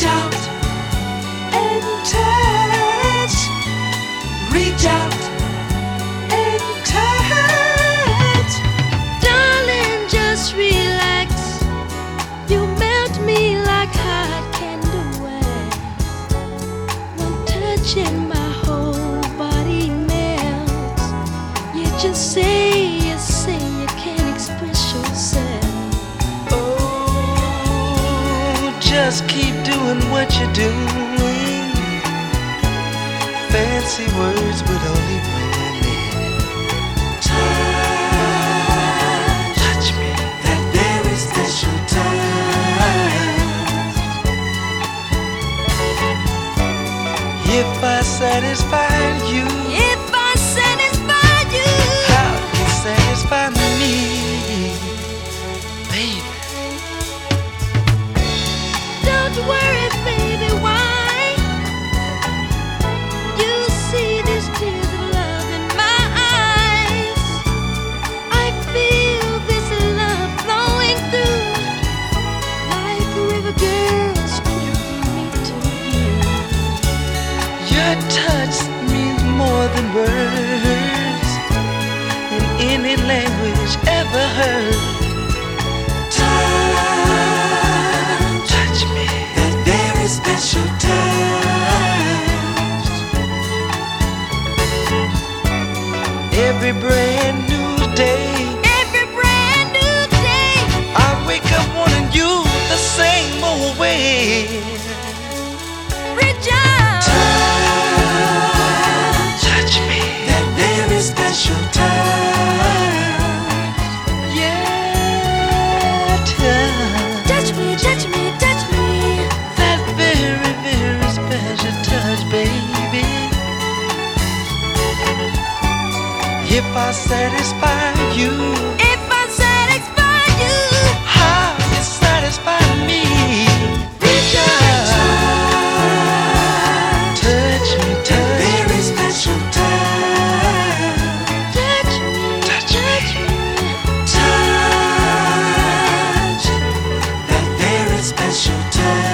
Reach out and touch. Reach out and touch. Darling, just relax. You melt me like hot candle wax. One touch and my whole body melts. You just say you can't express yourself. Oh, just keep doing what you're doing. Fancy words would only ruin it. Touch me, that very special touch. If I satisfied you, If I satisfy you, how you satisfy me, baby. don't worry, baby, why? You see these tears of love in my eyes. I feel this love flowing through, like a river girl speaking me to you. Your touch means more than words in any language ever heard. Touch me, that very special touch. Every brand new day, Every brand new day, I wake up wanting you the same old way. reach out. Touch me, that very special touch. Yeah, Touch me, touch me, touch me. that very, very special touch, baby. If I satisfy you, If I satisfy you, how you satisfy me. Reach out, touch me, touch very special touch. touch me, Touch touch me. me. Touch, that very special touch.